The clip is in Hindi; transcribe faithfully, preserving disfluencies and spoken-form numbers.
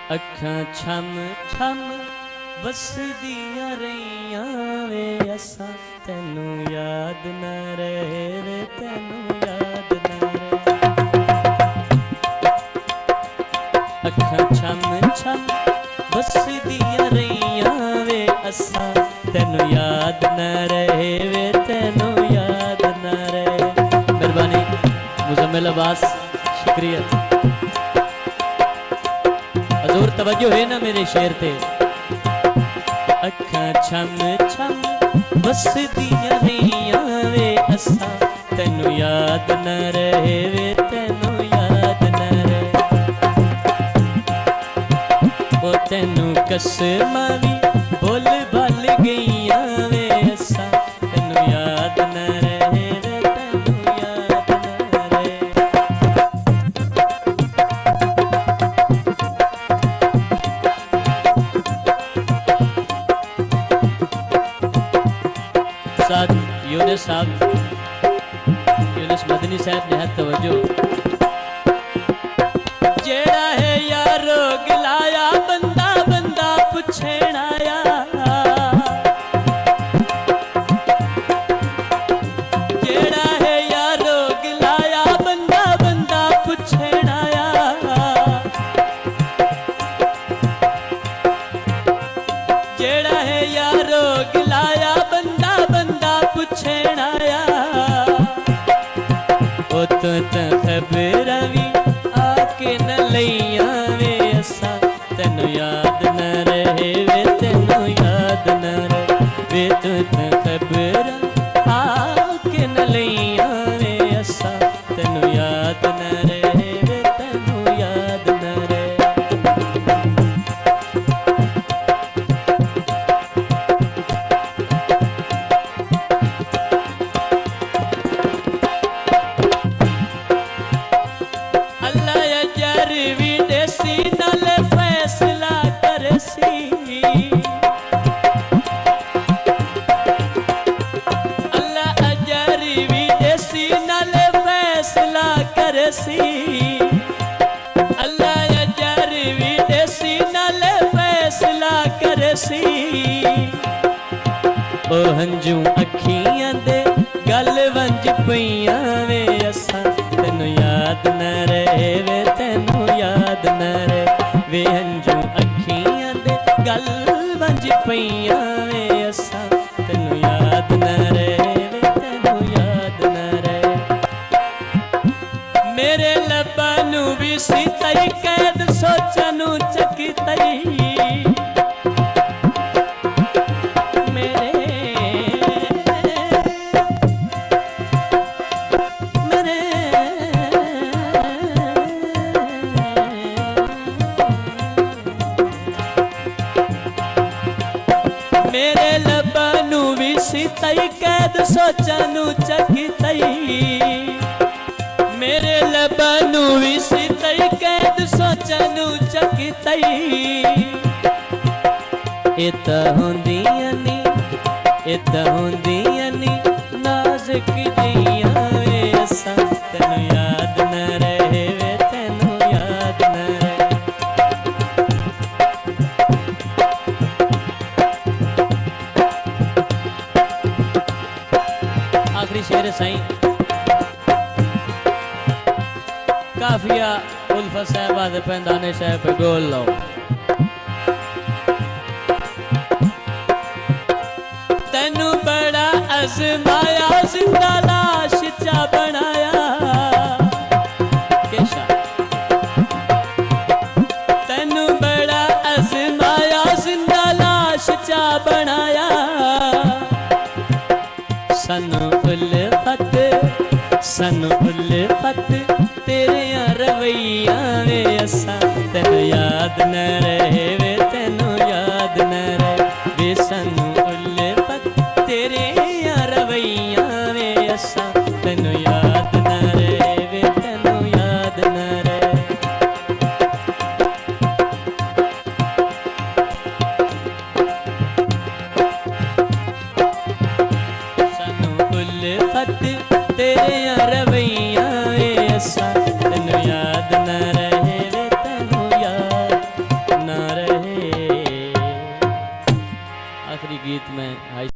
अखां छम छम वसदियां रहियां वे असां तैनू याद न रहे वे तैनू याद न रहे। अखां छम छम वसदियां रहियां वे असां तैनू याद न रहे वे तैनू याद न रहे। मेहरबानी मुज़म्मिल अब्बास, शुक्रिया। हजूर तवज्जो है ना मेरे शेर ते। अखां छम छम वसदियां रहियां वे असां तैनू याद न रहे वे तैनू याद न रहे। ओ तैनू कसमां वी बोल बल गईयां वे असां तैनू याद न रहे वे तैनू याद न रहे। साथ यूनुस साहब, यूनुस मदनी साहब ने हद तवज्जो। जेड़ा है यारो गिलाया बंदा बंदा पुछण आया। जेड़ा है यारो गिलाया बंदा बंदा पुछण आया। जेड़ा है यारो गिलाया बंदा बंदा पुछण आया। ओ तो खबरां वी आके न लईयां वे असां तैनू याद न रहे वे तैनू याद न रहे वे तो खबरां आके न लईयां वे असां तैनू याद न रहे वे तैनू याद न रहे। अल्लाह अजर वी देसी नाले फैसला करसी। ओ हंजू अखियां दे गल वंज पईयां वे असां तैनू याद न रहे वे तैनू याद न रहे वे हंजू अखियां दे गल वंज पईयां वे असां तैनू याद न रहे वे तैनू याद न रहे। मेरे लब्बां नू भी सी तई कैद सोचां नू चकी तई। मेरे मेरे मेरे लब्बां नू भी सी तई कैद सोचां नू चकी तई। मेरे लब्बां नू वी सी तई कैद सोचां नू चकी तई। ए तां हुंदियां नी ए तां हुंदियां नी नाज़ुक जिहियां वे असां तैनू याद न रहे वे तैनू याद न रहे। आखिरी शेर साईं काफिया उल्फत साहबा दे पैंदाने साहब पे गोल लो। तैनू बड़ा अज़माया जिंदा लाश चा बनाया। तैनू बड़ा अज़माया जिंदा लाश चा बनाया। सानू उल्फत सानू उल्फत तेरे रवैया वे असां तैनू याद न रहे वे तैनू याद न रहे वे सानू उल्फत तेरे रवैया वे असां तैनू याद न रहे वे तैनू याद न रहे। सानू उल्फत तेरे रवैया वे असां तैनू याद न रहे वे तैनू याद आखिरी गीत में आई